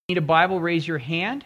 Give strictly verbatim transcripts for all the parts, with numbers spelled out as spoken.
Need a Bible, raise your hand.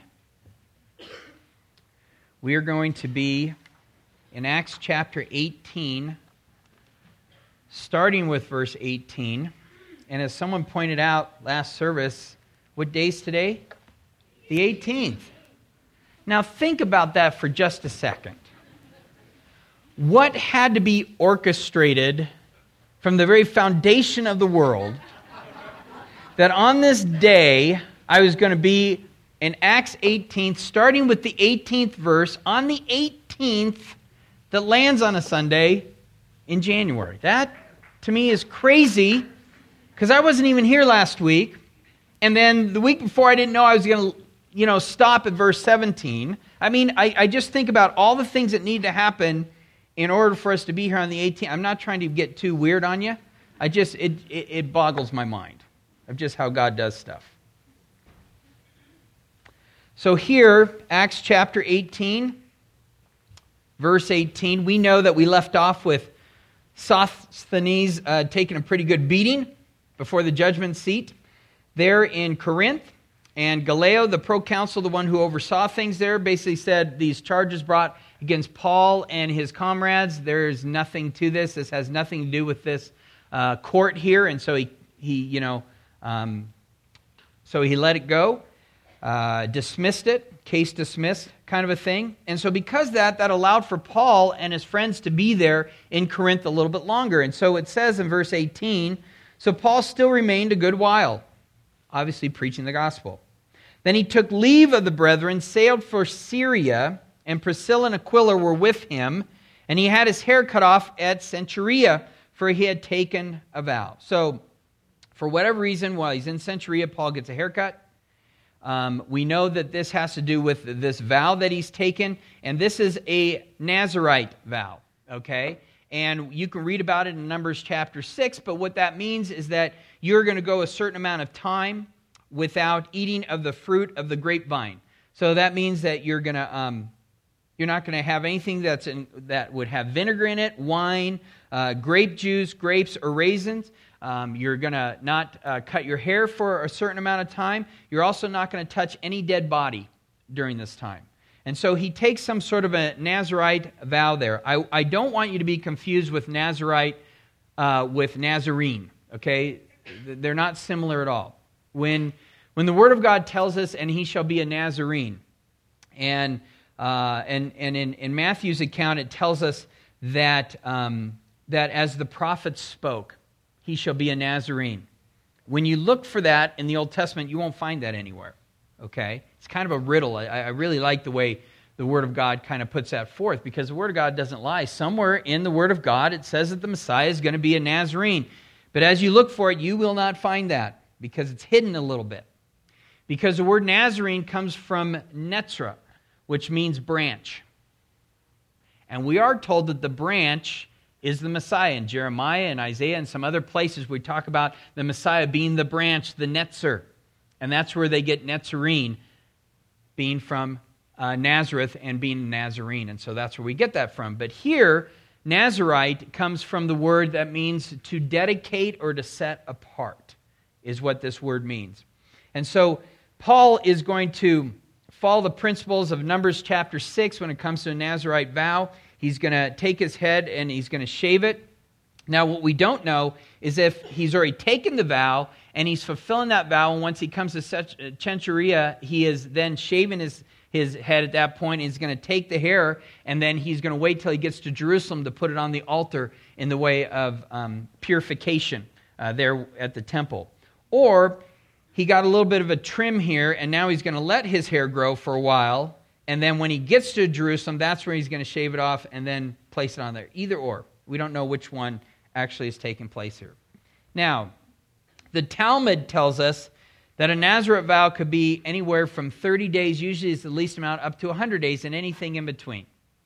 We are going to be in Acts chapter eighteen, starting with verse eighteen. And as someone pointed out last service, what day's today? The eighteenth. Now think about that for just a second. What had to be orchestrated from the very foundation of the world that on this day I was going to be in Acts eighteen, starting with the eighteenth verse, on the eighteenth that lands on a Sunday in January. That, to me, is crazy, because I wasn't even here last week, and then the week before I didn't know I was going to, you know, stop at verse seventeen. I mean, I, I just think about all the things that need to happen in order for us to be here on the eighteenth. I'm not trying to get too weird on you. I just, it, it, it boggles my mind of just how God does stuff. So here, Acts chapter eighteen, verse eighteen, we know that we left off with Sosthenes uh, taking a pretty good beating before the judgment seat there in Corinth. And Gallio, the proconsul, the one who oversaw things there, basically said these charges brought against Paul and his comrades, there's nothing to this. This has nothing to do with this uh, court here. And so he, he you know, um, so he let it go. Uh, dismissed it, case dismissed kind of a thing. And so because of that, that allowed for Paul and his friends to be there in Corinth a little bit longer. And so it says in verse eighteen, so Paul still remained a good while, obviously preaching the gospel. Then he took leave of the brethren, sailed for Syria, and Priscilla and Aquila were with him, and he had his hair cut off at Cenchrea, for he had taken a vow. So for whatever reason, while he's in Cenchrea, Paul gets a haircut. Um, we know that this has to do with this vow that he's taken, and this is a Nazirite vow, okay? And you can read about it in Numbers chapter six, but what that means is that you're going to go a certain amount of time without eating of the fruit of the grapevine. So that means that you're going to um, you're not going to have anything that's in, that would have vinegar in it, wine, uh, grape juice, grapes, or raisins. Um, you're going to not uh, cut your hair for a certain amount of time. You're also not going to touch any dead body during this time. And so he takes some sort of a Nazirite vow there. I, I don't want you to be confused with Nazirite uh, with Nazarene, okay? They're not similar at all. When, when the Word of God tells us, and he shall be a Nazarene, and, uh, and, and in, in Matthew's account it tells us that, um, that as the prophets spoke, he shall be a Nazarene. When you look for that in the Old Testament, you won't find that anywhere, okay? It's kind of a riddle. I, I really like the way the Word of God kind of puts that forth, because the Word of God doesn't lie. Somewhere in the Word of God, it says that the Messiah is going to be a Nazarene. But as you look for it, you will not find that, because it's hidden a little bit. Because the word Nazarene comes from Netzra, which means branch. And we are told that the branch is the Messiah. In Jeremiah and Isaiah and some other places, we talk about the Messiah being the branch, the Netzer. And that's where they get Nazarene, being from uh, Nazareth and being a Nazarene. And so that's where we get that from. But here, Nazirite comes from the word that means to dedicate or to set apart, is what this word means. And so Paul is going to follow the principles of Numbers chapter six when it comes to a Nazirite vow. He's going to take his head and he's going to shave it. Now, what we don't know is if he's already taken the vow and he's fulfilling that vow, and once he comes to Cenchrea, he is then shaving his, his head at that point. He's going to take the hair, and then he's going to wait till he gets to Jerusalem to put it on the altar in the way of um, purification uh, there at the temple. Or he got a little bit of a trim here, and now he's going to let his hair grow for a while. And then when he gets to Jerusalem, that's where he's going to shave it off and then place it on there. Either or. We don't know which one actually is taking place here. Now, the Talmud tells us that a Nazirite vow could be anywhere from thirty days, usually it's the least amount, up to one hundred days, and anything in between.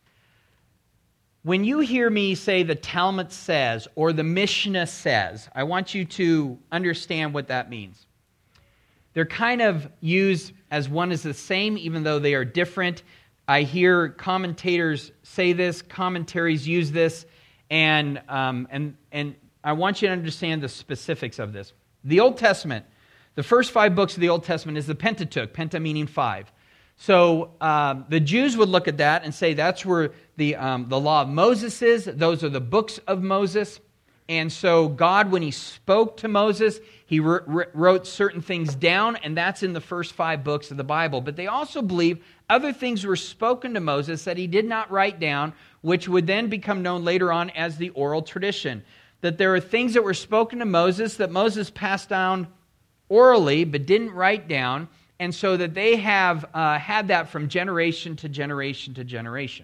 When you hear me say the Talmud says or the Mishnah says, I want you to understand what that means. They're kind of used as one is the same, even though they are different. I hear commentators say this, commentaries use this, and um, and and I want you to understand the specifics of this. The Old Testament The first five books of the Old Testament is the Pentateuch, penta meaning five. So um, the Jews would look at that and say that's where the, um, the law of Moses is. Those are the books of Moses. And so God, when he spoke to Moses, he wrote certain things down, and that's in the first five books of the Bible. But they also believe other things were spoken to Moses that he did not write down, which would then become known later on as the oral tradition. That there are things that were spoken to Moses that Moses passed down orally but didn't write down, and so that they have uh, had that from generation to generation to generation.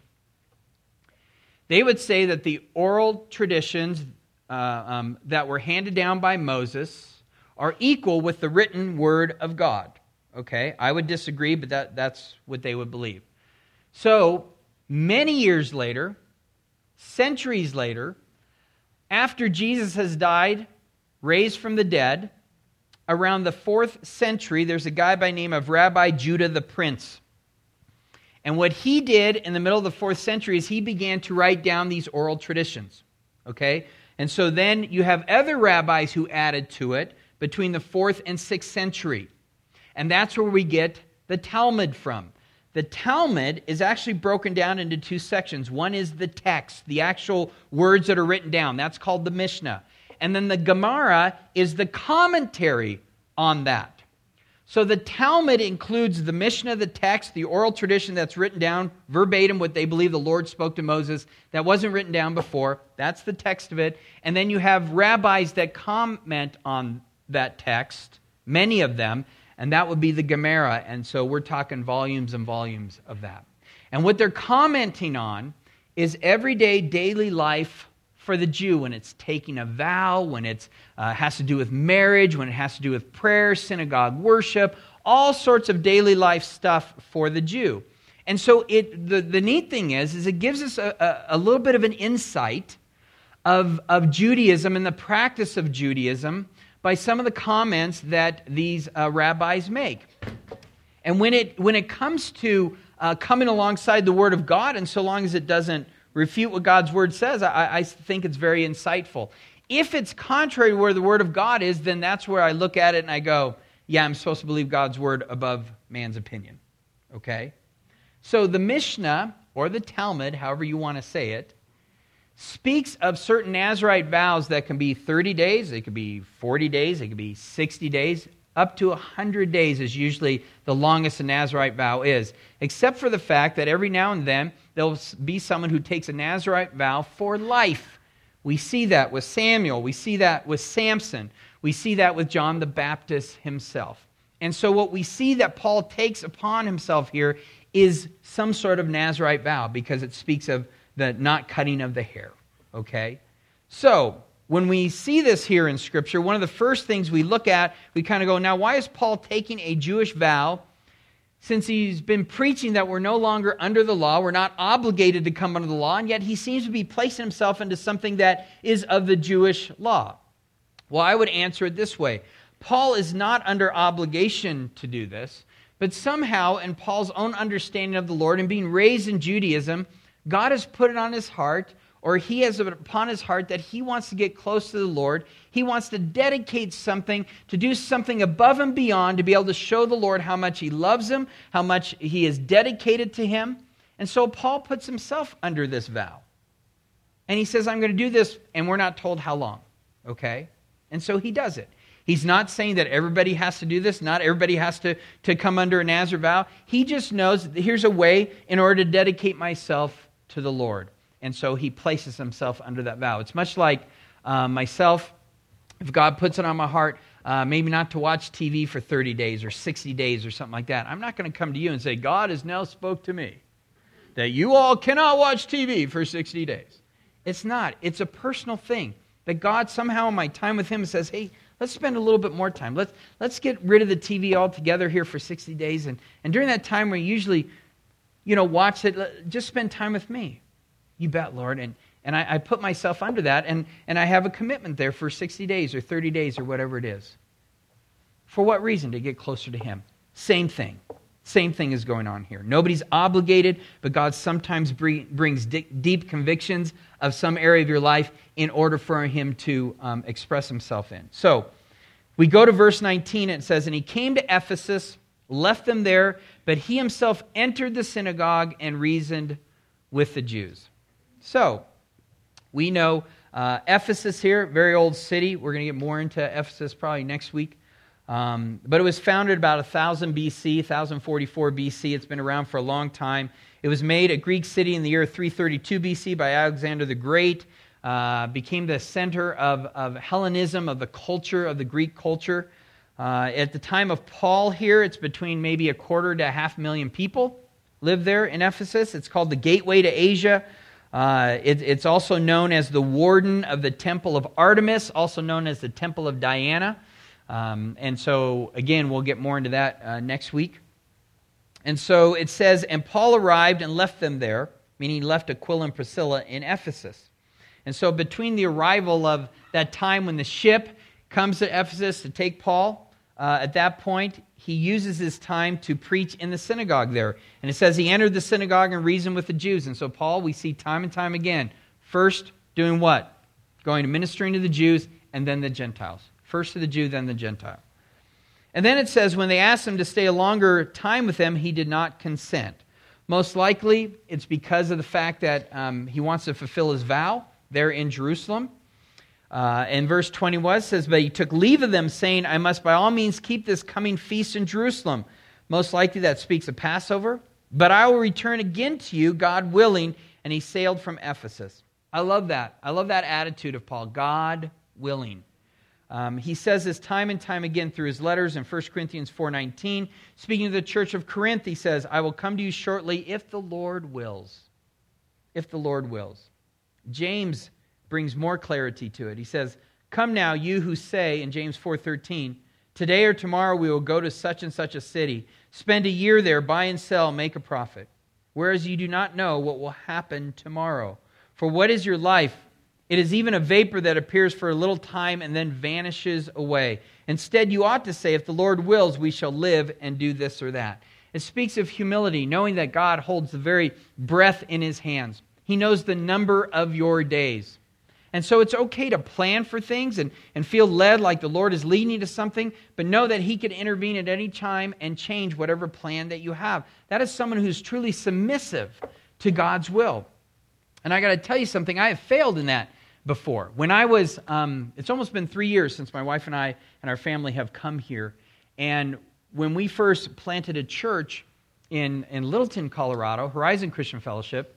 They would say that the oral traditions uh, um, that were handed down by Moses are equal with the written word of God. Okay, I would disagree, but that, that's what they would believe. So, many years later, centuries later, after Jesus has died, raised from the dead, around the fourth century, there's a guy by the name of Rabbi Judah the Prince. And what he did in the middle of the fourth century is he began to write down these oral traditions. Okay? And so then you have other rabbis who added to it between the fourth and sixth century. And that's where we get the Talmud from. The Talmud is actually broken down into two sections. One is the text, the actual words that are written down. That's called the Mishnah. And then the Gemara is the commentary on that. So the Talmud includes the Mishnah, the text, the oral tradition that's written down verbatim, what they believe the Lord spoke to Moses, that wasn't written down before. That's the text of it. And then you have rabbis that comment on that text, many of them, and that would be the Gemara. And so we're talking volumes and volumes of that. And what they're commenting on is everyday daily life for the Jew, when it's taking a vow, when it uh, has to do with marriage, when it has to do with prayer, synagogue worship, all sorts of daily life stuff for the Jew. And so it the, the neat thing is, is it gives us a, a, a little bit of an insight of, of Judaism and the practice of Judaism by some of the comments that these uh, rabbis make. And when it when it comes to uh, coming alongside the Word of God, and so long as it doesn't refute what God's Word says, I, I think it's very insightful. If it's contrary to where the Word of God is, then that's where I look at it and I go, yeah, I'm supposed to believe God's Word above man's opinion. Okay? So the Mishnah, or the Talmud, however you want to say it, speaks of certain Nazirite vows that can be thirty days, it could be forty days, it could be sixty days, up to one hundred days is usually the longest a Nazirite vow is, except for the fact that every now and then there'll be someone who takes a Nazirite vow for life. We see that with Samuel, we see that with Samson, we see that with John the Baptist himself. And so what we see that Paul takes upon himself here is some sort of Nazirite vow, because it speaks of the not cutting of the hair. Okay? So, when we see this here in Scripture, one of the first things we look at, we kind of go, now why is Paul taking a Jewish vow, since he's been preaching that we're no longer under the law, we're not obligated to come under the law, and yet he seems to be placing himself into something that is of the Jewish law? Well, I would answer it this way. Paul is not under obligation to do this, but somehow in Paul's own understanding of the Lord and being raised in Judaism, God has put it on his heart, or he has it upon his heart, that he wants to get close to the Lord. He wants to dedicate something, to do something above and beyond, to be able to show the Lord how much he loves him, how much he is dedicated to him. And so Paul puts himself under this vow. And he says, I'm going to do this, and we're not told how long. Okay? And so he does it. He's not saying that everybody has to do this. Not everybody has to, to come under a Nazir vow. He just knows that here's a way in order to dedicate myself to the Lord. And so he places himself under that vow. It's much like uh, myself, if God puts it on my heart, uh, maybe not to watch T V for thirty days or sixty days or something like that. I'm not going to come to you and say, God has now spoke to me that you all cannot watch T V for sixty days. It's not. It's a personal thing that God somehow in my time with him says, hey, let's spend a little bit more time. Let's, let's get rid of the T V altogether here for sixty days. And, and during that time where you usually, you know, watch it, just spend time with me. You bet, Lord. And and I, I put myself under that, and, and I have a commitment there for sixty days or thirty days or whatever it is. For what reason? To get closer to him. Same thing. Same thing is going on here. Nobody's obligated, but God sometimes bring, brings di- deep convictions of some area of your life in order for him to um, express himself in. So, We go to verse nineteen, and it says, "And he came to Ephesus, left them there, but he himself entered the synagogue and reasoned with the Jews." So, we know uh, Ephesus here, very old city. We're going to get more into Ephesus probably next week. Um, but it was founded about one thousand B C, one forty-four B C. It's been around for a long time. It was made a Greek city in the year three thirty-two B C by Alexander the Great. Uh, became the center of, of Hellenism, of the culture, of the Greek culture. Uh, at the time of Paul here, it's between maybe a quarter to a half million people live there in Ephesus. It's called the Gateway to Asia. Uh, it, it's also known as the warden of the Temple of Artemis, also known as the Temple of Diana. Um, and so, again, we'll get more into that uh, next week. And so it says, "And Paul arrived and left them there," meaning he left Aquila and Priscilla in Ephesus. And so between the arrival of that time when the ship comes to Ephesus to take Paul, uh, at that point, he uses his time to preach in the synagogue there. And it says he entered the synagogue and reasoned with the Jews. And so Paul, we see time and time again, first doing what? Going to ministering to the Jews and then the Gentiles. First to the Jew, then the Gentile. And then it says when they asked him to stay a longer time with them, he did not consent. Most likely, it's because of the fact that um, he wants to fulfill his vow there in Jerusalem. Uh, and verse twenty-one says, "But he took leave of them, saying, I must by all means keep this coming feast in Jerusalem." Most likely that speaks of Passover. "But I will return again to you, God willing." And he sailed from Ephesus. I love that. I love that attitude of Paul, God willing. Um, he says this time and time again through his letters in First Corinthians four nineteen. Speaking to the church of Corinth, he says, "I will come to you shortly if the Lord wills." If the Lord wills. James brings more clarity to it. He says, "Come now, you who say," in James four thirteen, "Today or tomorrow we will go to such and such a city, spend a year there, buy and sell, make a profit. Whereas you do not know what will happen tomorrow. For what is your life? It is even a vapor that appears for a little time and then vanishes away. Instead, you ought to say, if the Lord wills, we shall live and do this or that." It speaks of humility, knowing that God holds the very breath in his hands. He knows the number of your days. And so it's okay to plan for things and, and feel led like the Lord is leading you to something, but know that he could intervene at any time and change whatever plan that you have. That is someone who's truly submissive to God's will. And I got to tell you something, I have failed in that before. When I was, um, it's almost been three years since my wife and I and our family have come here. And when we first planted a church in, in Littleton, Colorado, Horizon Christian Fellowship,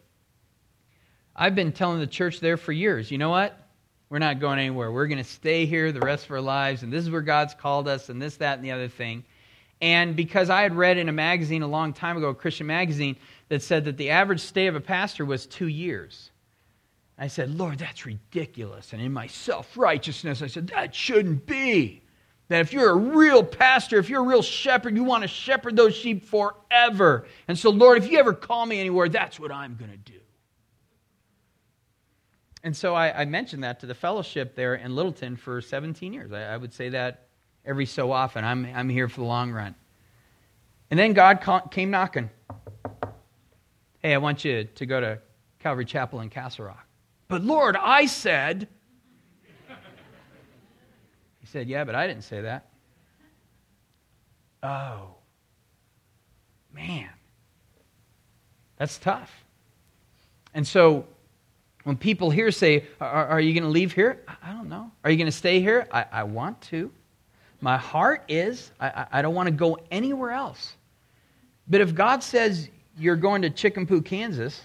I've been telling the church there for years, you know what? We're not going anywhere. We're going to stay here the rest of our lives, and this is where God's called us, and this, that, and the other thing. And because I had read in a magazine a long time ago, a Christian magazine, that said that the average stay of a pastor was two years. I said, Lord, that's ridiculous. And in my self-righteousness, I said, that shouldn't be. That if you're a real pastor, if you're a real shepherd, you want to shepherd those sheep forever. And so, Lord, if you ever call me anywhere, that's what I'm going to do. And so I, I mentioned that to the fellowship there in Littleton for seventeen years. I, I would say that every so often. I'm, I'm here for the long run. And then God ca- came knocking. Hey, I want you to go to Calvary Chapel in Castle Rock. But Lord, I said... He said, yeah, but I didn't say that. Oh, man. That's tough. And so when people here say, are, are you going to leave here? I don't know. Are you going to stay here? I, I want to. My heart is. I, I don't want to go anywhere else. But if God says you're going to Chickenpoo, Kansas,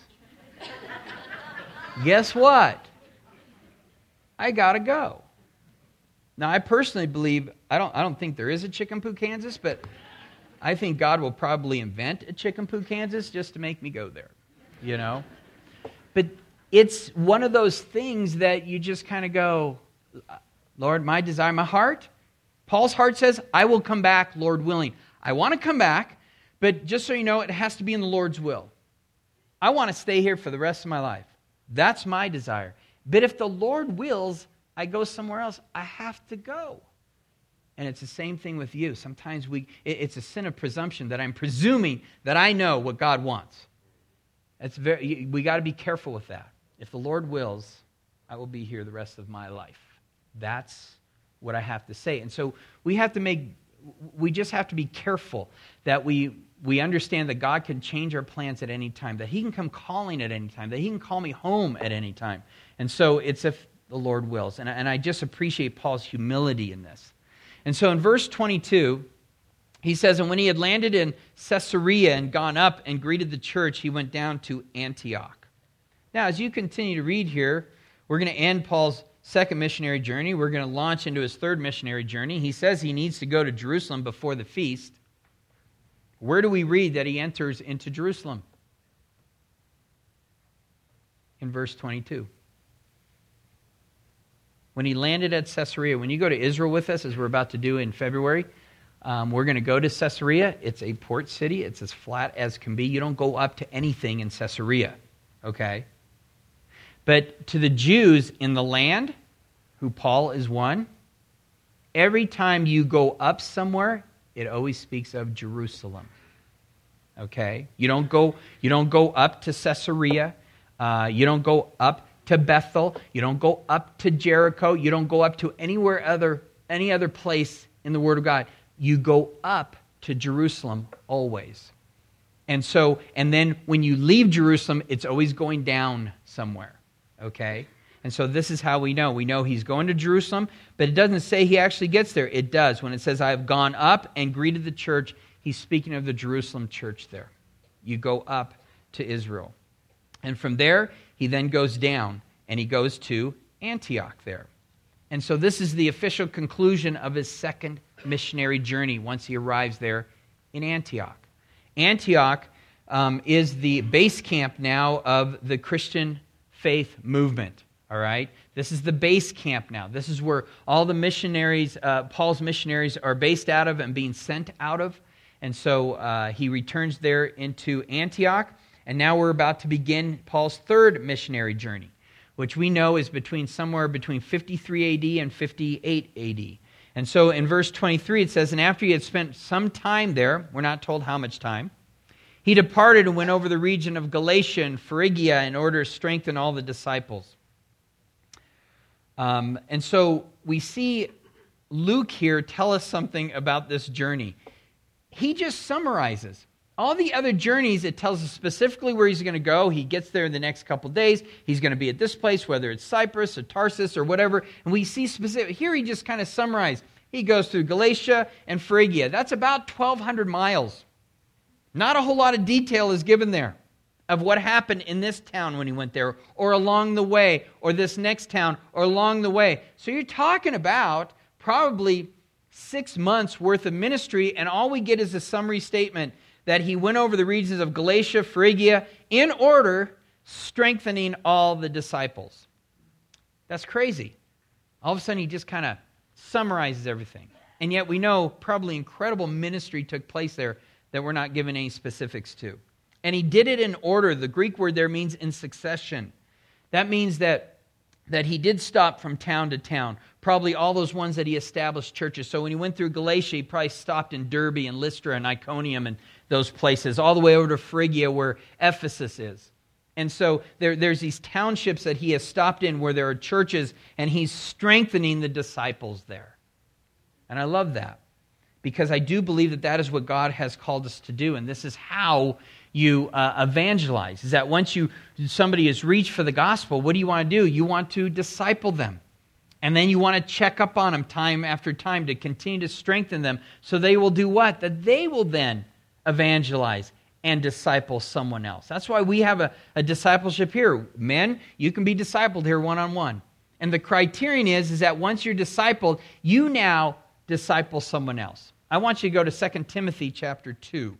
guess what? I got to go. Now, I personally believe, I don't I don't think there is a Chickenpoo, Kansas, but I think God will probably invent a Chickenpoo, Kansas just to make me go there, you know? But it's one of those things that you just kind of go, Lord, my desire, my heart, Paul's heart says, I will come back, Lord willing. I want to come back, but just so you know, it has to be in the Lord's will. I want to stay here for the rest of my life. That's my desire. But if the Lord wills, I go somewhere else, I have to go. And it's the same thing with you. Sometimes we it's a sin of presumption that I'm presuming that I know what God wants. It's very we got to be careful with that. If the Lord wills, I will be here the rest of my life. That's what I have to say. And so we have to make, we just have to be careful that we we understand that God can change our plans at any time, that he can come calling at any time, that he can call me home at any time. And so it's if the Lord wills. And, and I just appreciate Paul's humility in this. And so in verse twenty-two, he says, and when he had landed in Caesarea and gone up and greeted the church, he went down to Antioch. Now, as you continue to read here, we're going to end Paul's second missionary journey. We're going to launch into his third missionary journey. He says he needs to go to Jerusalem before the feast. Where do we read that he enters into Jerusalem? In verse twenty-two. When he landed at Caesarea, when you go to Israel with us, as we're about to do in February, um, we're going to go to Caesarea. It's a port city. It's as flat as can be. You don't go up to anything in Caesarea, okay? But to the Jews in the land, who Paul is one, every time you go up somewhere, it always speaks of Jerusalem. Okay? You don't go, you don't go up to Caesarea. Uh, you don't go up to Bethel. You don't go up to Jericho. You don't go up to anywhere other, any other place in the Word of God. You go up to Jerusalem always. And so, and then when you leave Jerusalem, it's always going down somewhere. Okay? And so this is how we know. We know he's going to Jerusalem, but it doesn't say he actually gets there. It does. When it says, I have gone up and greeted the church, he's speaking of the Jerusalem church there. You go up to Israel. And from there, he then goes down, and he goes to Antioch there. And so this is the official conclusion of his second missionary journey once he arrives there in Antioch. Antioch um, is the base camp now of the Christian faith movement. All right? This is the base camp now. This is where all the missionaries, uh, Paul's missionaries, are based out of and being sent out of. And so uh, he returns there into Antioch. And now we're about to begin Paul's third missionary journey, which we know is between somewhere between fifty-three A D and fifty-eight A D. And so in verse twenty-three it says, and after he had spent some time there, we're not told how much time, he departed and went over the region of Galatia and Phrygia in order to strengthen all the disciples. Um, and so we see Luke here tell us something about this journey. He just summarizes. All the other journeys, it tells us specifically where he's going to go. He gets there in the next couple days. He's going to be at this place, whether it's Cyprus or Tarsus or whatever. And we see specific. Here he just kind of summarized. He goes through Galatia and Phrygia. That's about twelve hundred miles. Not a whole lot of detail is given there of what happened in this town when he went there, or along the way, or this next town, or along the way. So you're talking about probably six months worth of ministry, and all we get is a summary statement that he went over the regions of Galatia, Phrygia, in order, strengthening all the disciples. That's crazy. All of a sudden, he just kind of summarizes everything. And yet we know probably incredible ministry took place there that we're not given any specifics to. And he did it in order. The Greek word there means in succession. That means that, that he did stop from town to town, probably all those ones that he established churches. So when he went through Galatia, he probably stopped in Derbe and Lystra and Iconium and those places, all the way over to Phrygia where Ephesus is. And so there, there's these townships that he has stopped in where there are churches, and he's strengthening the disciples there. And I love that, because I do believe that that is what God has called us to do, and this is how you uh, evangelize, is that once you somebody is reached for the gospel, what do you want to do? You want to disciple them. And then you want to check up on them time after time to continue to strengthen them so they will do what? That they will then evangelize and disciple someone else. That's why we have a, a discipleship here. Men, you can be discipled here one-on-one. And the criterion is, is that once you're discipled, you now disciple someone else. I want you to go to Second Timothy chapter two.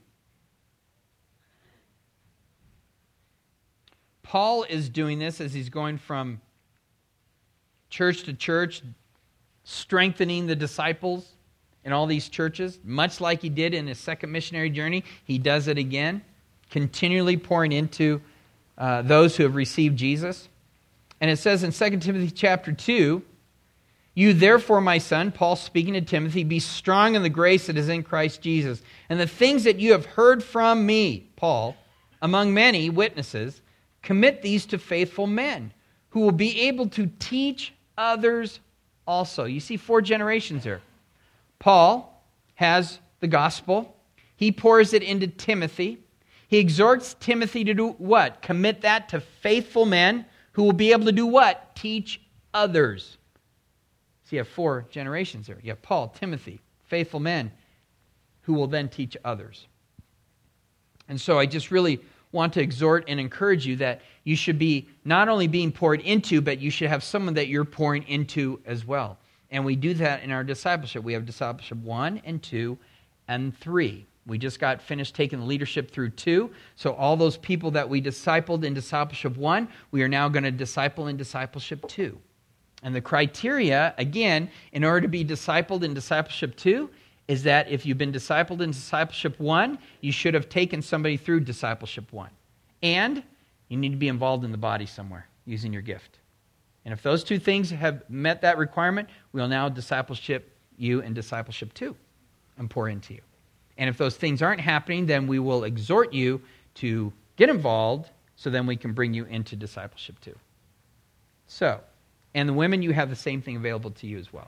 Paul is doing this as he's going from church to church, strengthening the disciples in all these churches, much like he did in his second missionary journey. He does it again, continually pouring into uh, those who have received Jesus. And it says in Second Timothy chapter two, you therefore, my son, Paul speaking to Timothy, be strong in the grace that is in Christ Jesus. And the things that you have heard from me, Paul, among many witnesses, commit these to faithful men who will be able to teach others also. You see four generations here. Paul has the gospel. He pours it into Timothy. He exhorts Timothy to do what? Commit that to faithful men who will be able to do what? Teach others. So you have four generations there. You have Paul, Timothy, faithful men who will then teach others. And so I just really want to exhort and encourage you that you should be not only being poured into, but you should have someone that you're pouring into as well. And we do that in our discipleship. We have discipleship one and two and three. We just got finished taking the leadership through two. So all those people that we discipled in discipleship one, we are now going to disciple in discipleship two. And the criteria, again, in order to be discipled in discipleship two, is that if you've been discipled in discipleship one, you should have taken somebody through discipleship one. And you need to be involved in the body somewhere using your gift. And if those two things have met that requirement, we'll now discipleship you in discipleship two and pour into you. And if those things aren't happening, then we will exhort you to get involved so then we can bring you into discipleship two. So, and the women, you have the same thing available to you as well.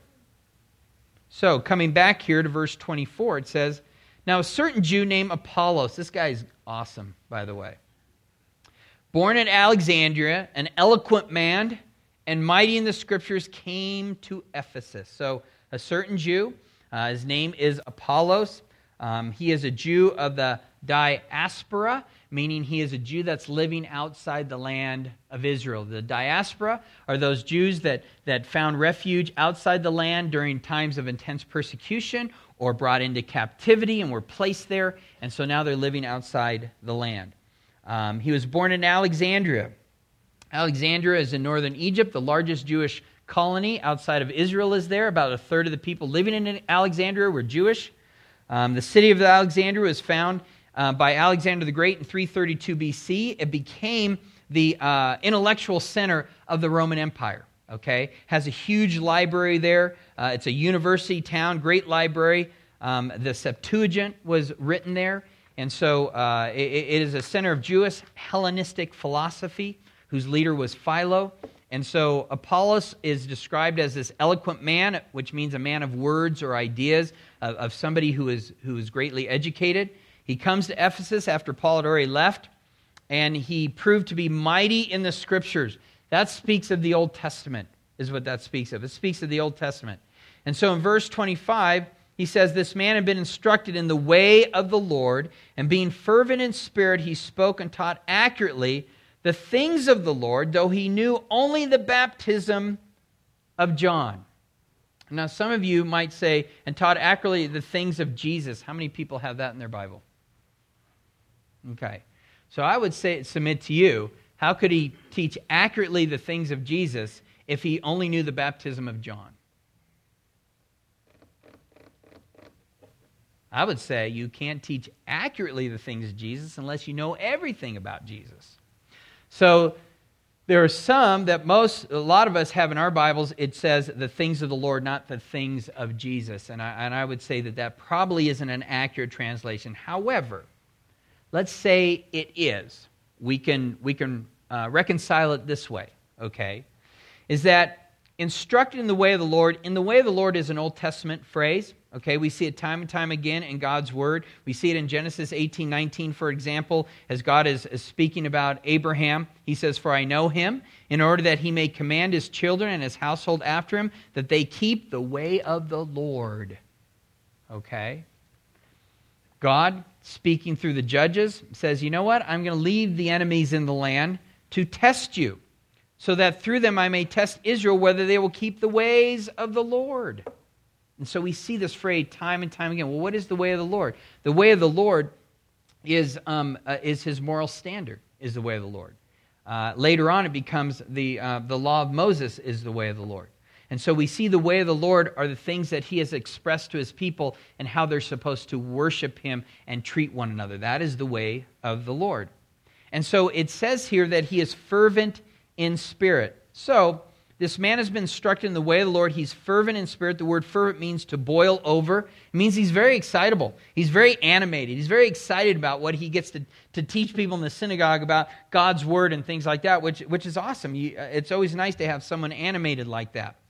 So, coming back here to verse twenty-four, it says, "Now a certain Jew named Apollos," this guy is awesome, by the way, "born at Alexandria, an eloquent man and mighty in the Scriptures, came to Ephesus." So, a certain Jew, uh, his name is Apollos. Um, he is a Jew of the diaspora, meaning he is a Jew that's living outside the land of Israel. The diaspora are those Jews that, that found refuge outside the land during times of intense persecution or brought into captivity and were placed there, and so now they're living outside the land. Um, he was born in Alexandria. Alexandria is in northern Egypt. The largest Jewish colony outside of Israel is there. About a third of the people living in Alexandria were Jewish. Um, the city of Alexandria was found uh, by Alexander the Great in three thirty-two B C. It became the uh, intellectual center of the Roman Empire. Okay, has a huge library there. Uh, it's a university town, great library. Um, the Septuagint was written there, and so uh, it, it is a center of Jewish Hellenistic philosophy, whose leader was Philo. And so Apollos is described as this eloquent man, which means a man of words or ideas, of, of somebody who is who is greatly educated. He comes to Ephesus after Paul had already left, and he proved to be mighty in the Scriptures. That speaks of the Old Testament, is what that speaks of. It speaks of the Old Testament. And so in verse twenty-five, he says, "This man had been instructed in the way of the Lord, and being fervent in spirit, he spoke and taught accurately the things of the Lord, though he knew only the baptism of John." Now, some of you might say, "and taught accurately the things of Jesus." How many people have that in their Bible? Okay. So I would say, submit to you, how could he teach accurately the things of Jesus if he only knew the baptism of John? I would say you can't teach accurately the things of Jesus unless you know everything about Jesus. So there are some that most, a lot of us have in our Bibles, it says the things of the Lord, not the things of Jesus. And I, and I would say that that probably isn't an accurate translation. However, let's say it is. We can, we can uh, reconcile it this way, okay? Is that instructed in the way of the Lord, in the way of the Lord is an Old Testament phrase. Okay, we see it time and time again in God's Word. We see it in Genesis eighteen nineteen, for example, as God is, is speaking about Abraham. He says, "For I know him, in order that he may command his children and his household after him, that they keep the way of the Lord." Okay? God, speaking through the judges, says, "You know what? I'm going to leave the enemies in the land to test you, so that through them I may test Israel whether they will keep the ways of the Lord." And so we see this phrase time and time again. Well, what is the way of the Lord? The way of the Lord is um, uh, is His moral standard, is the way of the Lord. Uh, later on, it becomes the uh, the law of Moses is the way of the Lord. And so we see the way of the Lord are the things that He has expressed to His people and how they're supposed to worship Him and treat one another. That is the way of the Lord. And so it says here that He is fervent in spirit. So this man has been instructed in the way of the Lord. He's fervent in spirit. The word fervent means to boil over. It means he's very excitable. He's very animated. He's very excited about what he gets to, to teach people in the synagogue about God's Word and things like that, which, which is awesome. You, it's always nice to have someone animated like that.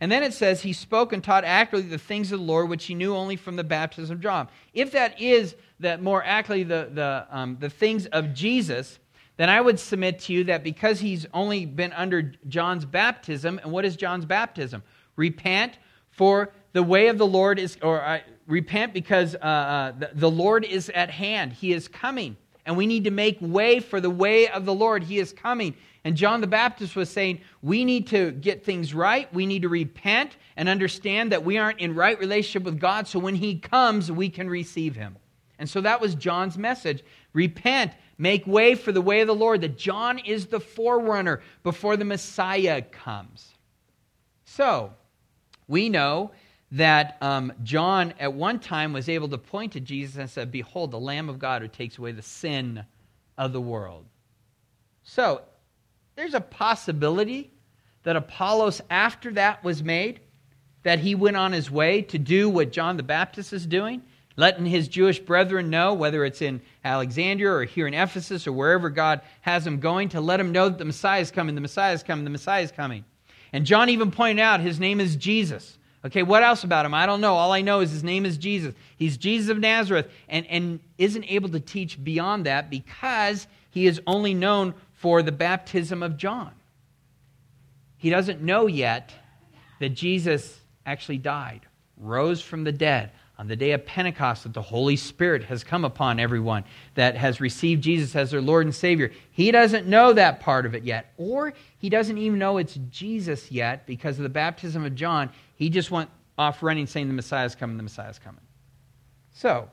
And then it says, he spoke and taught accurately the things of the Lord, which he knew only from the baptism of John. If that is that more accurately the, the, um, the things of Jesus, then I would submit to you that because he's only been under John's baptism, and what is John's baptism? Repent, for the way of the Lord is, or uh, repent because uh, uh, the, the Lord is at hand. He is coming. And we need to make way for the way of the Lord. He is coming. And John the Baptist was saying, we need to get things right. We need to repent and understand that we aren't in right relationship with God. So when he comes, we can receive him. And so that was John's message. Repent, make way for the way of the Lord. That John is the forerunner before the Messiah comes. So we know that um, John at one time was able to point to Jesus and said, behold, the Lamb of God who takes away the sin of the world. So, there's a possibility that Apollos, after that was made, that he went on his way to do what John the Baptist is doing, letting his Jewish brethren know, whether it's in Alexandria or here in Ephesus or wherever God has him going, to let him know that the Messiah is coming, the Messiah is coming, the Messiah is coming. And John even pointed out his name is Jesus. Okay, what else about him? I don't know. All I know is his name is Jesus. He's Jesus of Nazareth, and, and isn't able to teach beyond that because he is only known for the baptism of John. He doesn't know yet that Jesus actually died, rose from the dead on the day of Pentecost, that the Holy Spirit has come upon everyone that has received Jesus as their Lord and Savior. He doesn't know that part of it yet, or he doesn't even know it's Jesus yet because of the baptism of John. He just went off running saying the Messiah is coming, the Messiah is coming. So,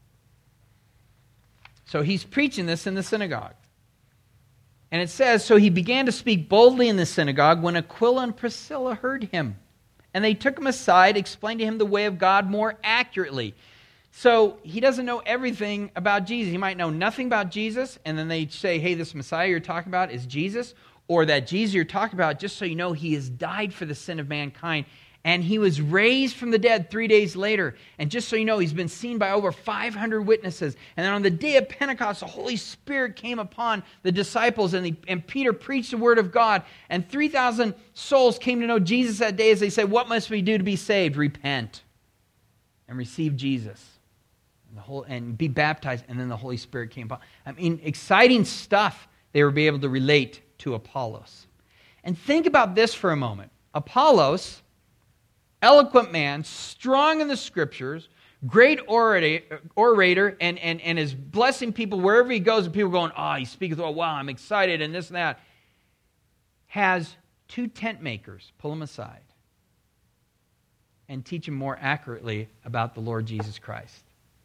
so he's preaching this in the synagogue. And it says, so he began to speak boldly in the synagogue when Aquila and Priscilla heard him. And they took him aside, explained to him the way of God more accurately. So he doesn't know everything about Jesus. He might know nothing about Jesus, and then they say, hey, this Messiah you're talking about is Jesus, or that Jesus you're talking about, just so you know, he has died for the sin of mankind, and he was raised from the dead three days later. And just so you know, he's been seen by over five hundred witnesses. And then on the day of Pentecost, the Holy Spirit came upon the disciples, and, the, and Peter preached the word of God. And three thousand souls came to know Jesus that day as they said, what must we do to be saved? Repent and receive Jesus and, the whole, and be baptized. And then the Holy Spirit came upon. I mean, exciting stuff they were able to relate to Apollos. And think about this for a moment. Apollos, eloquent man, strong in the Scriptures, great orator, orator and, and, and is blessing people wherever he goes, and people are going, oh, he speaks, oh, wow, I'm excited, and this and that, has two tent makers pull him aside and teach him more accurately about the Lord Jesus Christ.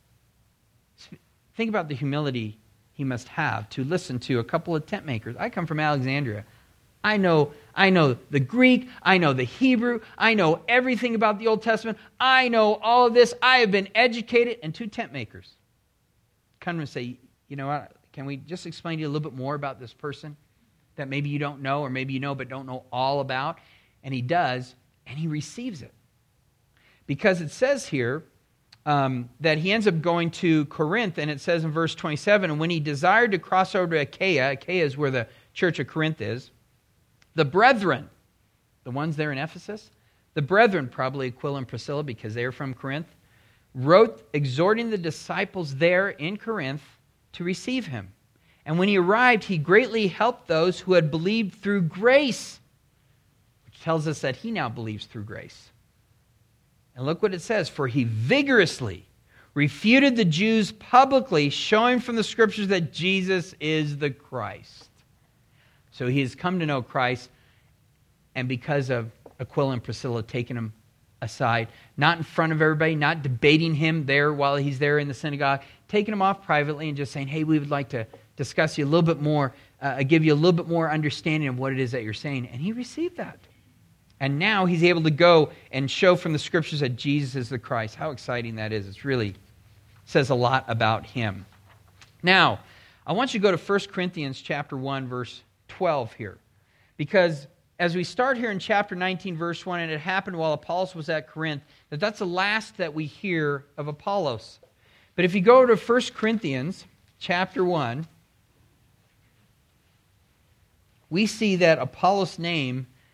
Think about the humility he must have to listen to a couple of tent makers. I come from Alexandria. I know, I know the Greek, I know the Hebrew, I know everything about the Old Testament, I know all of this, I have been educated, and two tent makers come and say, you know what, can we just explain to you a little bit more about this person that maybe you don't know, or maybe you know but don't know all about? And he does, and he receives it. Because it says here um, that he ends up going to Corinth, and it says in verse twenty-seven, and when he desired to cross over to Achaia, Achaia is where the church of Corinth is, the brethren, the ones there in Ephesus, the brethren, probably Aquila and Priscilla because they are from Corinth, wrote exhorting the disciples there in Corinth to receive him. And when he arrived, he greatly helped those who had believed through grace, which tells us that he now believes through grace. And look what it says, for he vigorously refuted the Jews publicly, showing from the Scriptures that Jesus is the Christ. So he has come to know Christ, and because of Aquila and Priscilla taking him aside, not in front of everybody, not debating him there while he's there in the synagogue, taking him off privately and just saying, hey, we would like to discuss you a little bit more, uh, give you a little bit more understanding of what it is that you're saying. And he received that. And now he's able to go and show from the Scriptures that Jesus is the Christ. How exciting that is. It really says a lot about him. Now, I want you to go to First Corinthians chapter one, verse twelve here. Because as we start here in chapter nineteen, verse one, and it happened while Apollos was at Corinth, that that's the last that we hear of Apollos. But if you go to First Corinthians chapter one, we see that Apollos' name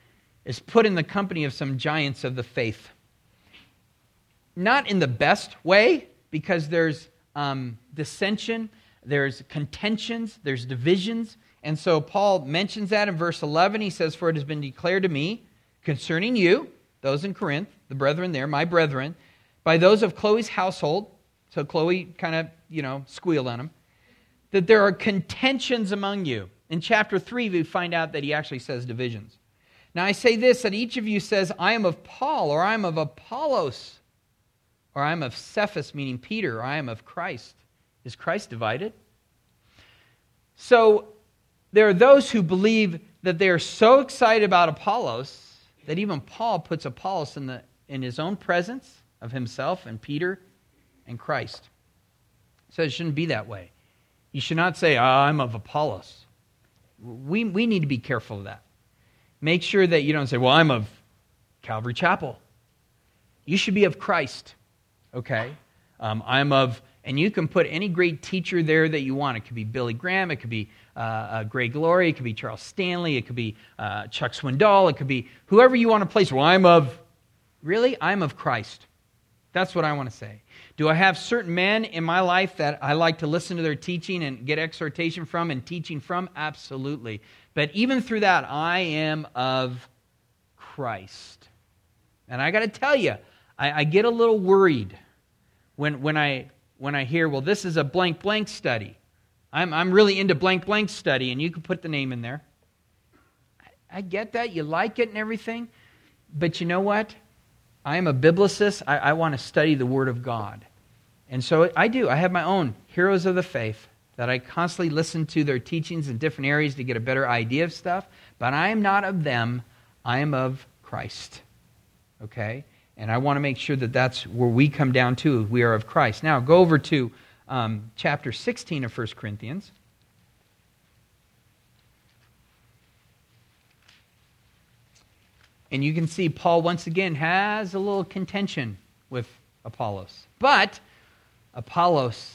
is put in the company of some giants of the faith. Not in the best way, because there's um, dissension, there's contentions, there's divisions. And so Paul mentions that in verse eleven. He says, "For it has been declared to me concerning you," those in Corinth, the brethren there, my brethren, "by those of Chloe's household," so Chloe kind of, you know, squealed on him, "that there are contentions among you." In chapter three, we find out that he actually says divisions. "Now I say this, that each of you says, I am of Paul, or I am of Apollos, or I am of Cephas," meaning Peter, "or I am of Christ." Is Christ divided? So there are those who believe that they are so excited about Apollos that even Paul puts Apollos in the in his own presence of himself and Peter and Christ. So it shouldn't be that way. You should not say, oh, "I'm of Apollos." We, we need to be careful of that. Make sure that you don't say, "Well, I'm of Calvary Chapel." You should be of Christ, okay? Um, I'm of, and you can put any great teacher there that you want. It could be Billy Graham, it could be uh, uh, Greg Laurie, it could be Charles Stanley, it could be uh, Chuck Swindoll, it could be whoever you want to place. Well, I'm of, really? I'm of Christ. That's what I want to say. Do I have certain men in my life that I like to listen to their teaching and get exhortation from and teaching from? Absolutely. But even through that, I am of Christ. And I got to tell you, I, I get a little worried when when I when I hear, well, this is a blank blank study. I'm I'm really into blank blank study, and you can put the name in there. I, I get that. You like it and everything. But you know what? I am a biblicist. I, I want to study the Word of God. And so I do. I have my own heroes of the faith that I constantly listen to their teachings in different areas to get a better idea of stuff. But I am not of them. I am of Christ. Okay? And I want to make sure that that's where we come down to. We are of Christ. Now, go over to um, chapter sixteen of First Corinthians. And you can see Paul once again has a little contention with Apollos. But Apollos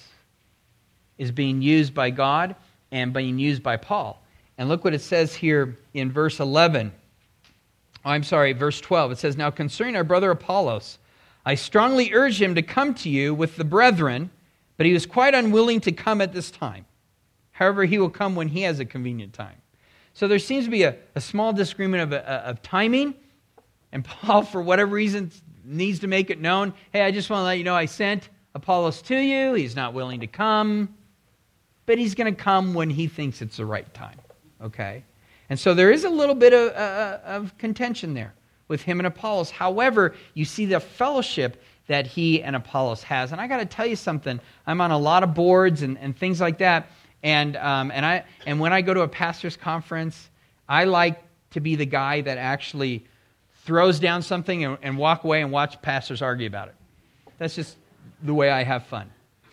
is being used by God and being used by Paul. And look what it says here in verse eleven. Oh, I'm sorry, verse twelve. It says, "Now concerning our brother Apollos, I strongly urge him to come to you with the brethren, but he was quite unwilling to come at this time. However, he will come when he has a convenient time." So there seems to be a, a small disagreement of, of timing. And Paul, for whatever reason, needs to make it known, hey, I just want to let you know I sent Apollos to you. He's not willing to come, but he's going to come when he thinks it's the right time. Okay? And so there is a little bit of, uh, of contention there with him and Apollos. However, you see the fellowship that he and Apollos has. And I got to tell you something. I'm on a lot of boards and, and things like that. And um, and I and when I go to a pastor's conference, I like to be the guy that actually throws down something and, and walk away and watch pastors argue about it. That's just the way I have fun.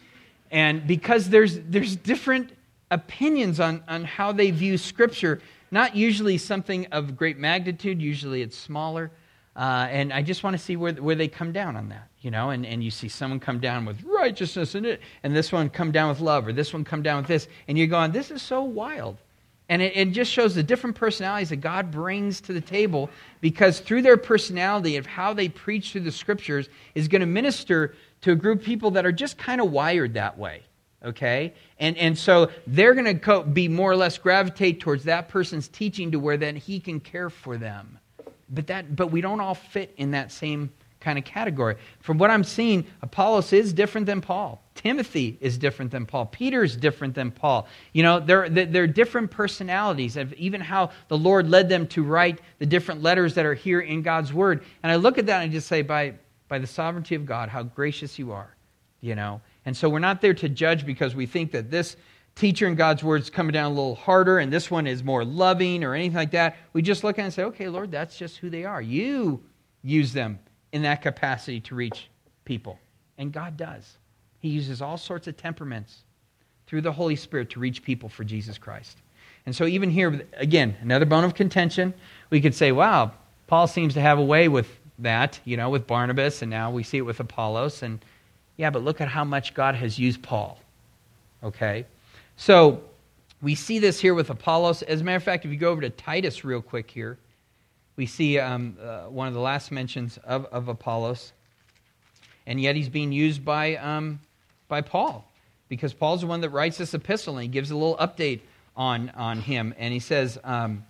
And because there's there's different opinions on, on how they view Scripture, not usually something of great magnitude, usually it's smaller. Uh, and I just want to see where where they come down on that, you know, and, and you see someone come down with righteousness in it, and this one come down with love, or this one come down with this, and you're going, this is so wild. And it, it just shows the different personalities that God brings to the table, because through their personality of how they preach through the Scriptures is going to minister to a group of people that are just kind of wired that way, okay? And and so they're going to co- be more or less gravitate towards that person's teaching to where then he can care for them. But that, but we don't all fit in that same kind of category. From what I'm seeing, Apollos is different than Paul. Timothy is different than Paul. Peter is different than Paul. You know, they're, they're different personalities of even how the Lord led them to write the different letters that are here in God's Word. And I look at that and I just say, by, by the sovereignty of God, how gracious you are, you know. And so we're not there to judge because we think that this teacher in God's Word is coming down a little harder and this one is more loving or anything like that. We just look at it and say, okay, Lord, that's just who they are. You use them in that capacity to reach people. And God does. He uses all sorts of temperaments through the Holy Spirit to reach people for Jesus Christ. And so even here, again, another bone of contention. We could say, wow, Paul seems to have a way with that, you know, with Barnabas, and now we see it with Apollos. And yeah, but look at how much God has used Paul. Okay? So we see this here with Apollos. As a matter of fact, if you go over to Titus real quick here, we see um, uh, one of the last mentions of, of Apollos, and yet he's being used by um, by Paul, because Paul's the one that writes this epistle, and he gives a little update on, on him. And he says, um,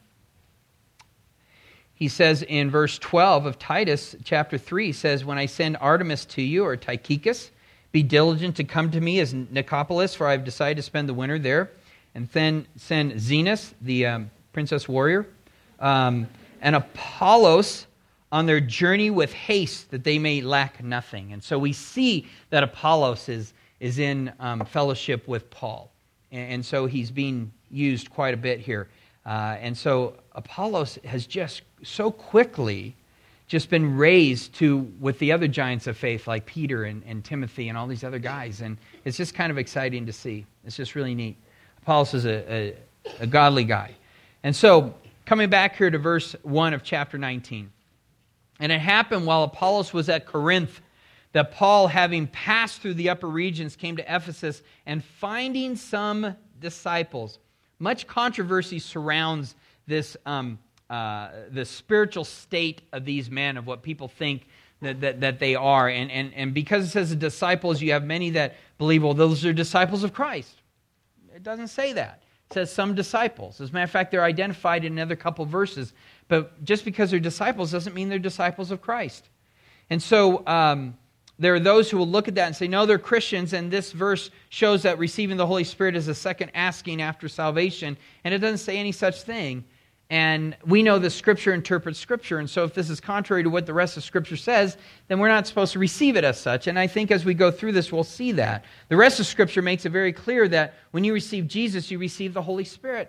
he says in verse twelve of Titus chapter three, he says, when I send Artemas to you, or Tychicus, be diligent to come to me as Nicopolis, for I have decided to spend the winter there. And then send Zenas, the um, princess warrior, um, and Apollos on their journey with haste, that they may lack nothing. And so we see that Apollos is, is in um, fellowship with Paul. And, and so he's being used quite a bit here. Uh, and so Apollos has just so quickly just been raised to with the other giants of faith like Peter and, and Timothy and all these other guys. And it's just kind of exciting to see. It's just really neat. Apollos is a, a, a godly guy. And so, coming back here to verse one of chapter nineteen. And it happened while Apollos was at Corinth, that Paul, having passed through the upper regions, came to Ephesus, and finding some disciples. Much controversy surrounds this um, uh, the spiritual state of these men, of what people think that, that, that they are. And, and, and because it says disciples, you have many that believe, well, those are disciples of Christ. It doesn't say that. It says some disciples. As a matter of fact, they're identified in another couple verses. But just because they're disciples doesn't mean they're disciples of Christ. And so um, there are those who will look at that and say, no, they're Christians, and this verse shows that receiving the Holy Spirit is a second asking after salvation, and it doesn't say any such thing. And we know that Scripture interprets Scripture, and so if this is contrary to what the rest of Scripture says, then we're not supposed to receive it as such. And I think as we go through this, we'll see that. The rest of Scripture makes it very clear that when you receive Jesus, you receive the Holy Spirit.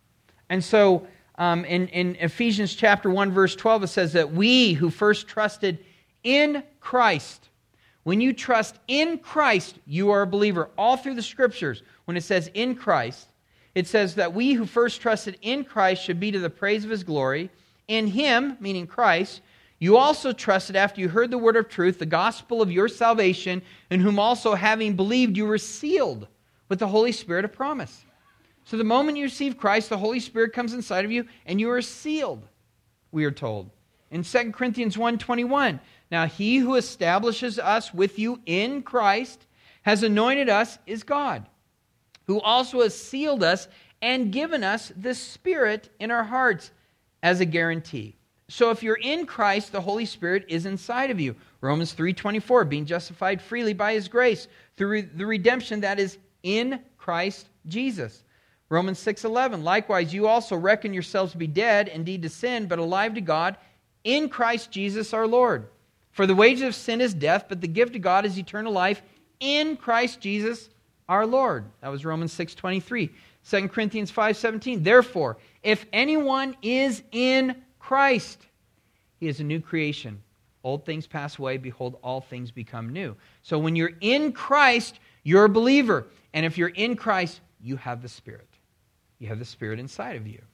And so um, in, in Ephesians chapter one, verse twelve, it says that we who first trusted in Christ, when you trust in Christ, you are a believer. All through the Scriptures, when it says in Christ, it says that we who first trusted in Christ should be to the praise of His glory. In Him, meaning Christ, you also trusted after you heard the word of truth, the gospel of your salvation, in whom also having believed you were sealed with the Holy Spirit of promise. So the moment you receive Christ, the Holy Spirit comes inside of you, and you are sealed, we are told. In Second Corinthians one twenty-one, now He who establishes us with you in Christ has anointed us is God, who also has sealed us and given us the Spirit in our hearts as a guarantee. So if you're in Christ, the Holy Spirit is inside of you. Romans three twenty-four, being justified freely by His grace through the redemption that is in Christ Jesus. Romans six eleven, likewise you also reckon yourselves to be dead indeed to sin, but alive to God in Christ Jesus our Lord. For the wages of sin is death, but the gift of God is eternal life in Christ Jesus our Lord. That was Romans six twenty-three. Second Corinthians five seventeen. Therefore, if anyone is in Christ, he is a new creation. Old things pass away. Behold, all things become new. So when you're in Christ, you're a believer. And if you're in Christ, you have the Spirit. You have the Spirit inside of you.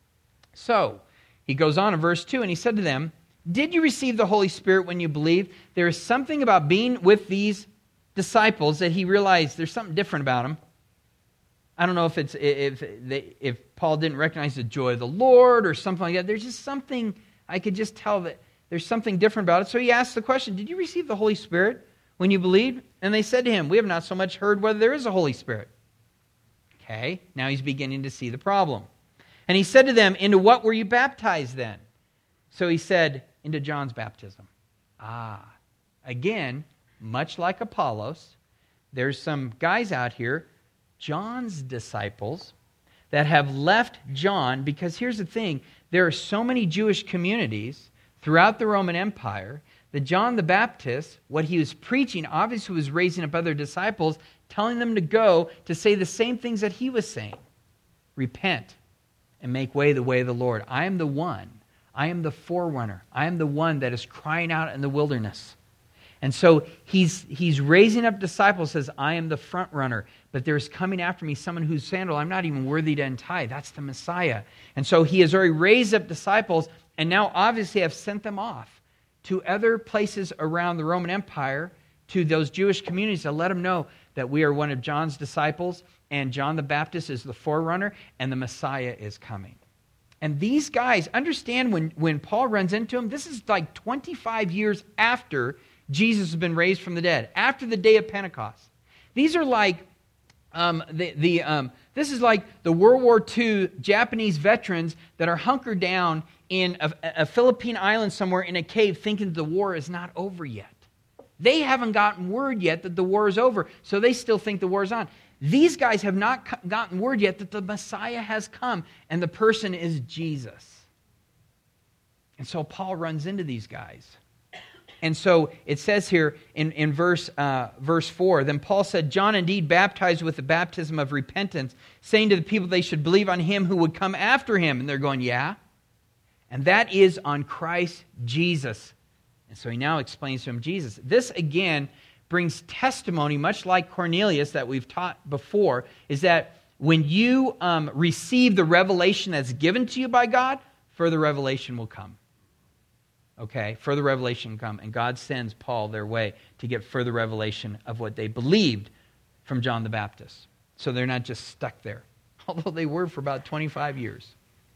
So, he goes on in verse two, and he said to them, did you receive the Holy Spirit when you believed? There is something about being with these disciples that he realized there's something different about them. I don't know if it's if they, if Paul didn't recognize the joy of the Lord or something like that. There's just something, I could just tell that there's something different about it. So he asked the question, did you receive the Holy Spirit when you believed? And they said to him, we have not so much heard whether there is a Holy Spirit. Okay, now he's beginning to see the problem. And he said to them, into what were you baptized then? So he said, into John's baptism. Ah, again, much like Apollos, there's some guys out here, John's disciples, that have left John, because here's the thing, there are so many Jewish communities throughout the Roman Empire that John the Baptist, what he was preaching, obviously was raising up other disciples, telling them to go to say the same things that he was saying. Repent and make way the way of the Lord. I am the one. I am the forerunner. I am the one that is crying out in the wilderness. And so he's he's raising up disciples, says, I am the front runner, but there's coming after me someone whose sandal I'm not even worthy to untie. That's the Messiah. And so he has already raised up disciples, and now obviously have sent them off to other places around the Roman Empire, to those Jewish communities, to let them know that we are one of John's disciples, and John the Baptist is the forerunner, and the Messiah is coming. And these guys, understand when, when Paul runs into them, this is like twenty-five years after Jesus has been raised from the dead, after the day of Pentecost. These are like, um, the, the um, this is like the World War Two Japanese veterans that are hunkered down in a, a Philippine island somewhere in a cave thinking the war is not over yet. They haven't gotten word yet that the war is over, so they still think the war is on. These guys have not gotten word yet that the Messiah has come, and the person is Jesus. And so Paul runs into these guys. And so it says here in, in verse, uh, verse four, then Paul said, John indeed baptized with the baptism of repentance, saying to the people they should believe on him who would come after him. And they're going, yeah. And that is on Christ Jesus. And so he now explains to him Jesus. This again brings testimony, much like Cornelius that we've taught before, is that when you um, receive the revelation that's given to you by God, further revelation will come. Okay, further revelation will come. And God sends Paul their way to get further revelation of what they believed from John the Baptist. So they're not just stuck there, although they were for about twenty-five years.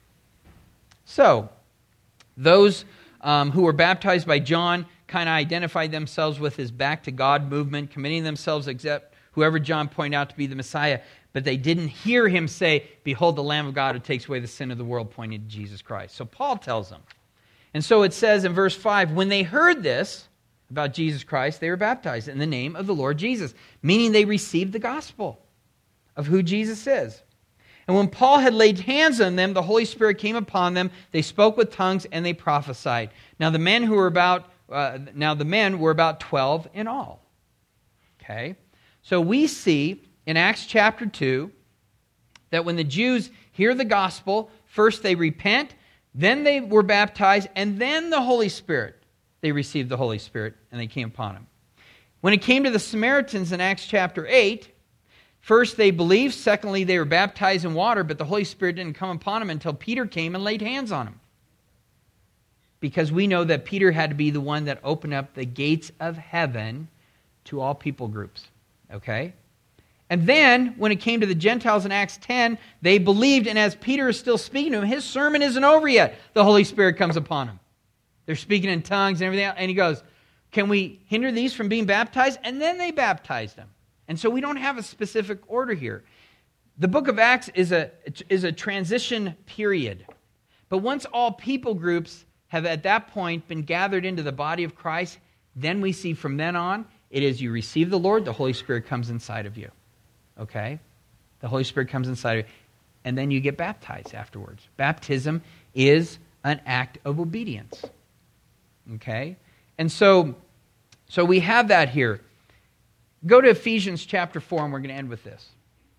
So, those um, who were baptized by John kind of identified themselves with his back to God movement, committing themselves except whoever John pointed out to be the Messiah, but they didn't hear him say, behold the Lamb of God who takes away the sin of the world, pointing to Jesus Christ. So Paul tells them. And so it says in verse five, when they heard this about Jesus Christ, they were baptized in the name of the Lord Jesus, meaning they received the gospel of who Jesus is. And when Paul had laid hands on them, the Holy Spirit came upon them. They spoke with tongues and they prophesied. Now the men who were about uh, now the men were about twelve in all. Okay, so we see in Acts chapter two that when the Jews hear the gospel, first they repent, then they were baptized, and then the Holy Spirit, they received the Holy Spirit, and they came upon them. When it came to the Samaritans in Acts chapter eight, first they believed, secondly they were baptized in water, but the Holy Spirit didn't come upon them until Peter came and laid hands on them. Because we know that Peter had to be the one that opened up the gates of heaven to all people groups. Okay? And then, when it came to the Gentiles in Acts ten, they believed, and as Peter is still speaking to him, his sermon isn't over yet. The Holy Spirit comes upon him. They're speaking in tongues and everything else, and he goes, can we hinder these from being baptized? And then they baptized them. And so we don't have a specific order here. The book of Acts is a, is a transition period. But once all people groups have at that point been gathered into the body of Christ, then we see from then on, it is you receive the Lord, the Holy Spirit comes inside of you. Okay? The Holy Spirit comes inside of you. And then you get baptized afterwards. Baptism is an act of obedience. Okay? And so, so we have that here. Go to Ephesians chapter four, and we're going to end with this.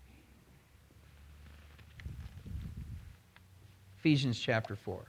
Ephesians chapter four.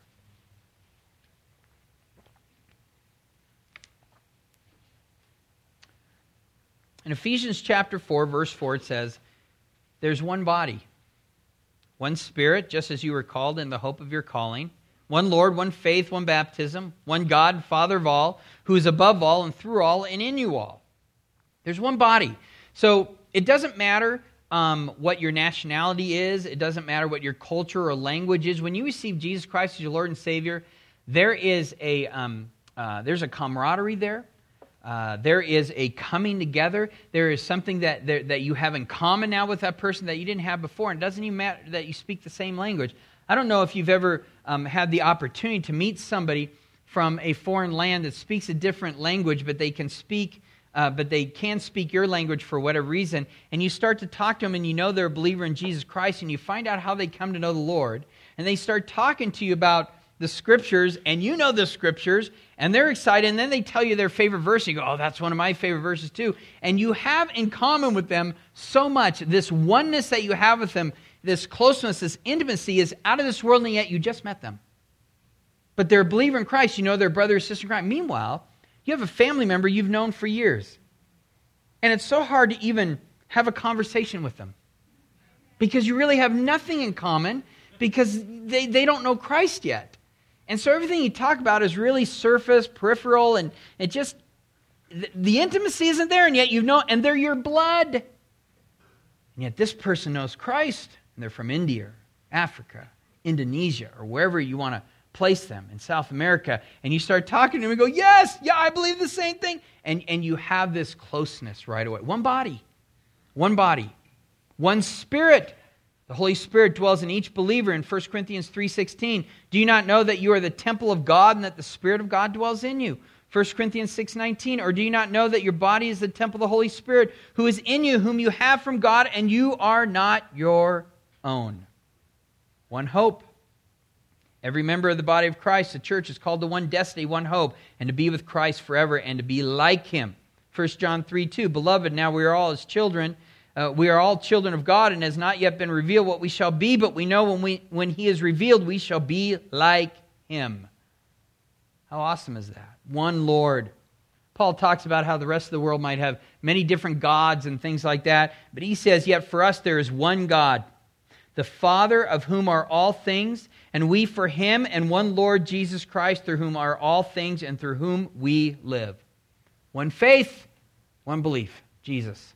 In Ephesians chapter four, verse four, it says, there's one body, one Spirit, just as you were called in the hope of your calling, one Lord, one faith, one baptism, one God, Father of all, who is above all and through all and in you all. There's one body. So it doesn't matter um, what your nationality is. It doesn't matter what your culture or language is. When you receive Jesus Christ as your Lord and Savior, there is a um, uh, there's a camaraderie there. Uh, there is a coming together. There is something that there, that you have in common now with that person that you didn't have before. And it doesn't even matter that you speak the same language. I don't know if you've ever um, had the opportunity to meet somebody from a foreign land that speaks a different language, but they can speak, uh, but they can speak your language for whatever reason. And you start to talk to them, and you know they're a believer in Jesus Christ, and you find out how they come to know the Lord. And they start talking to you about the Scriptures, and you know the Scriptures, and they're excited, and then they tell you their favorite verse, and you go, oh, that's one of my favorite verses too. And you have in common with them so much. This oneness that you have with them, this closeness, this intimacy is out of this world, and yet you just met them. But they're a believer in Christ. You know they're brother or sister in Christ. Meanwhile, you have a family member you've known for years. And it's so hard to even have a conversation with them. Because you really have nothing in common, because they, they don't know Christ yet. And so everything you talk about is really surface, peripheral, and it just, the, the intimacy isn't there, and yet you know, and they're your blood. And yet this person knows Christ, and they're from India, Africa, Indonesia or wherever you want to place them in South America, and you start talking to them and go, yes, yeah, I believe the same thing. And, and you have this closeness right away. One body, one body, one Spirit. The Holy Spirit dwells in each believer in First Corinthians three sixteen. Do you not know that you are the temple of God and that the Spirit of God dwells in you? First Corinthians six nineteen. Or do you not know that your body is the temple of the Holy Spirit who is in you, whom you have from God, and you are not your own? One hope. Every member of the body of Christ, the church, is called to one destiny, one hope, and to be with Christ forever and to be like Him. First John three two. Beloved, now we are all His children. Uh, we are all children of God, and has not yet been revealed what we shall be, but we know when we when He is revealed, we shall be like Him. How awesome is that? One Lord. Paul talks about how the rest of the world might have many different gods and things like that, but he says, yet for us there is one God, the Father, of whom are all things, and we for Him, and one Lord Jesus Christ, through whom are all things, and through whom we live. One faith, one belief, Jesus.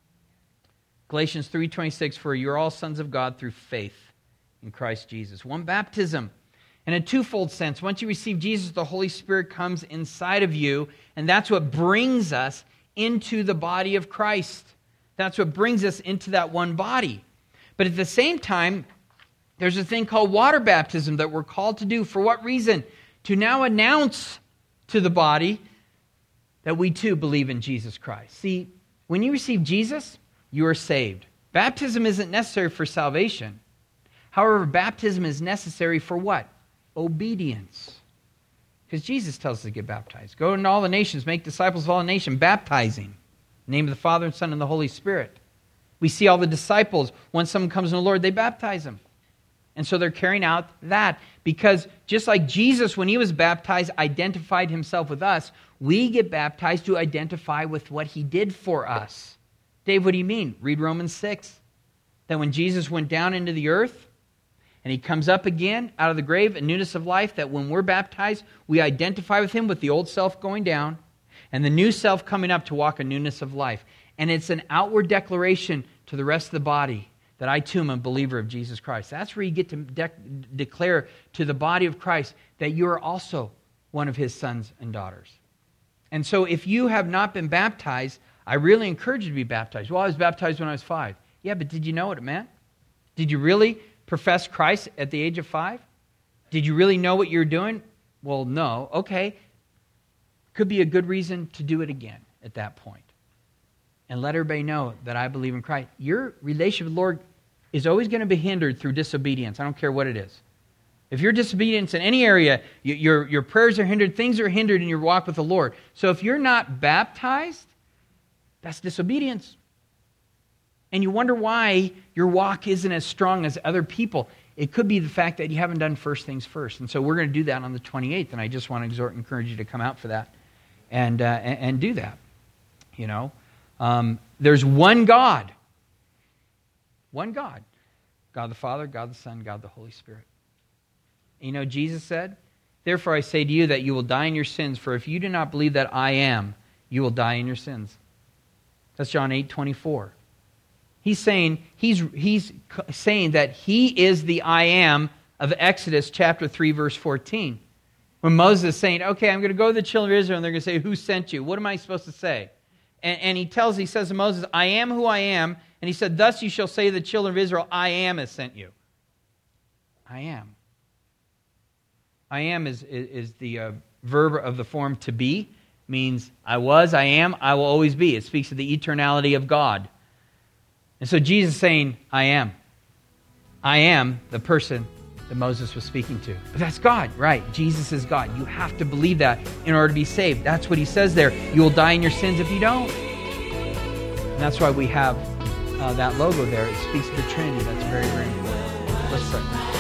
Galatians three twenty-six, for you are all sons of God through faith in Christ Jesus. One baptism. In a twofold sense. Once you receive Jesus, the Holy Spirit comes inside of you, and that's what brings us into the body of Christ. That's what brings us into that one body. But at the same time, there's a thing called water baptism that we're called to do. For what reason? To now announce to the body that we too believe in Jesus Christ. See, when you receive Jesus, you are saved. Baptism isn't necessary for salvation. However, baptism is necessary for what? Obedience. Because Jesus tells us to get baptized. Go into all the nations, make disciples of all the nations, baptizing. In the name of the Father and Son and the Holy Spirit. We see all the disciples, when someone comes to the Lord, they baptize them. And so they're carrying out that. Because just like Jesus, when He was baptized, identified Himself with us, we get baptized to identify with what He did for us. Dave, what do you mean? Read Romans six. That when Jesus went down into the earth, and He comes up again out of the grave in newness of life, that when we're baptized, we identify with Him with the old self going down, and the new self coming up to walk in newness of life. And it's an outward declaration to the rest of the body that I too am a believer of Jesus Christ. That's where you get to de- declare to the body of Christ that you are also one of His sons and daughters. And so if you have not been baptized, I really encourage you to be baptized. Well, I was baptized when I was five. Yeah, but did you know what it meant? Did you really profess Christ at the age of five? Did you really know what you were doing? Well, no. Okay. Could be a good reason to do it again at that point. And let everybody know that I believe in Christ. Your relationship with the Lord is always going to be hindered through disobedience. I don't care what it is. If you're disobedience in any area, your, your prayers are hindered, things are hindered in your walk with the Lord. So if you're not baptized, that's disobedience. And you wonder why your walk isn't as strong as other people. It could be the fact that you haven't done first things first. And so we're going to do that on the twenty-eighth, and I just want to exhort and encourage you to come out for that and, uh, and, and do that. You know, um, there's one God. One God. God the Father, God the Son, God the Holy Spirit. And you know, Jesus said, therefore I say to you that you will die in your sins, for if you do not believe that I am, you will die in your sins. That's John eight twenty-four. He's saying, he's, he's saying that He is the I am of Exodus chapter three, verse fourteen. When Moses is saying, okay, I'm going to go to the children of Israel, and they're going to say, who sent you? What am I supposed to say? And, and he tells, he says to Moses, I am who I am. And he said, thus you shall say to the children of Israel, I am has sent you. I am. I am is, is, is the uh, verb of the form to be. Means I was, I am, I will always be. It speaks of the eternality of God. And so Jesus is saying, I am. I am the person that Moses was speaking to. But that's God, right? Jesus is God. You have to believe that in order to be saved. That's what He says there. You will die in your sins if you don't. And that's why we have uh, that logo there. It speaks of the Trinity. That's very, very important. Let's pray.